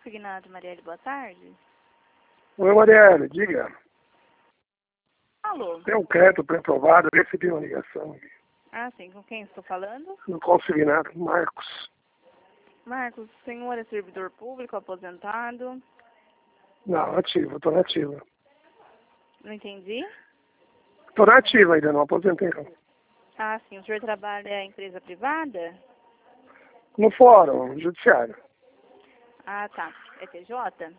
Consignado, Marielle, boa tarde. Oi, Marielle, diga. Alô? Tem um crédito pré-aprovado, eu recebi uma ligação Ah, sim, com quem estou falando? no consignado, Marcos. Marcos, o senhor é servidor público, aposentado? Não, ativo, tô nativa. Não entendi. Tô nativa ainda, não aposentei não. Ah, sim, o senhor trabalha em empresa privada? No fórum, judiciário, Ah, tá. É TJ?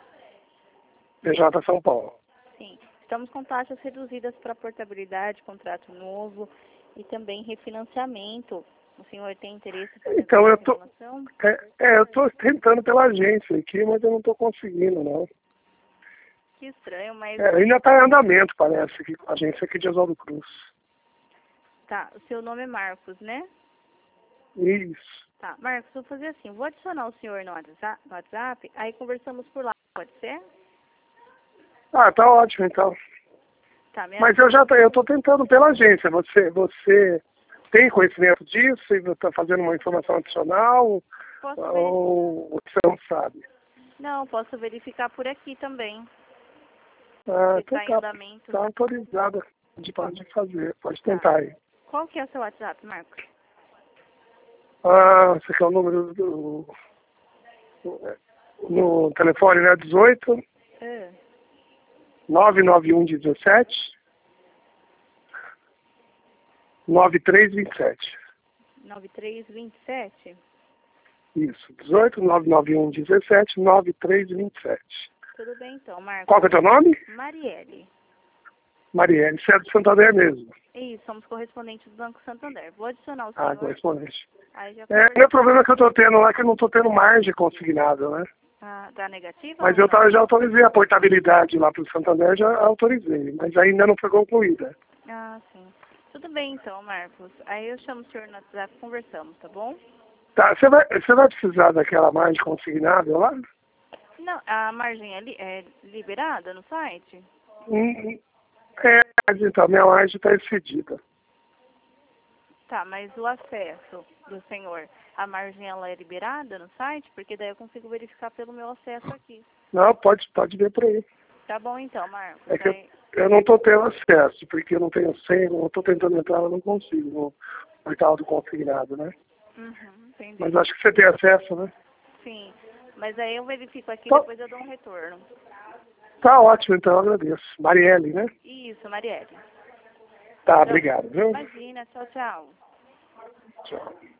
PJ São Paulo. Sim. Estamos com taxas reduzidas para portabilidade, contrato novo e também refinanciamento. O senhor tem interesse em fazer Então, essa reclamação? eu tô tentando pela agência aqui, mas eu não tô conseguindo, não. Que estranho, mas... Ainda tá em andamento, parece, aqui, com a agência aqui de Oswaldo Cruz. Tá, o seu nome é Marcos, né? Isso. Tá, Marcos, vou fazer assim, vou adicionar o senhor no WhatsApp, aí conversamos por lá, pode ser? Ah, tá ótimo, então. Tá, minha... Mas eu tô tentando pela agência. Você tem conhecimento disso e está fazendo uma informação adicional Posso ou você não sabe? Não, posso verificar por aqui também. Ah, Se então está em andamento. tá autorizada. Pode fazer, pode Tá. tentar aí. Qual que é o seu WhatsApp, Marcos? Ah, esse aqui é o número no telefone, né? 18 99117 9327. 9327? Isso, 18 99117 9327. Tudo bem então, Marcos. Qual que é o teu nome? Marielle. Marielle, você é do Santander mesmo. Isso, somos correspondentes do Banco Santander. Vou adicionar o Ah, senhor. correspondente. Aí já Meu problema que eu tô tendo lá é que eu não tô tendo margem consignada, né? tá negativa Mas ou eu não? já autorizei a portabilidade lá pro Santander, já autorizei, mas ainda não foi concluída. Ah, sim. Tudo bem então, Marcos. Aí eu chamo o senhor no WhatsApp e conversamos, tá bom? Tá, você vai precisar daquela margem consignada lá? Não, a margem é liberada no site? Hum, mas então, minha margem está excedida. Tá, mas o acesso do senhor, a margem ela é liberada no site? Porque daí eu consigo verificar pelo meu acesso aqui. Não, pode ver por aí. Tá bom então, Marcos. É que eu não tô tendo acesso, porque eu não tenho senha, eu tô tentando entrar, eu não consigo no portal do consignado, né? Entendi. Mas acho que você tem acesso, né? Sim, mas aí eu verifico aqui e Tá, depois eu dou um retorno. tá ótimo, então, eu agradeço. Marielle, né? Isso, Marielle. Tá, Então, obrigado, viu? imagina, tchau, tchau. Tchau.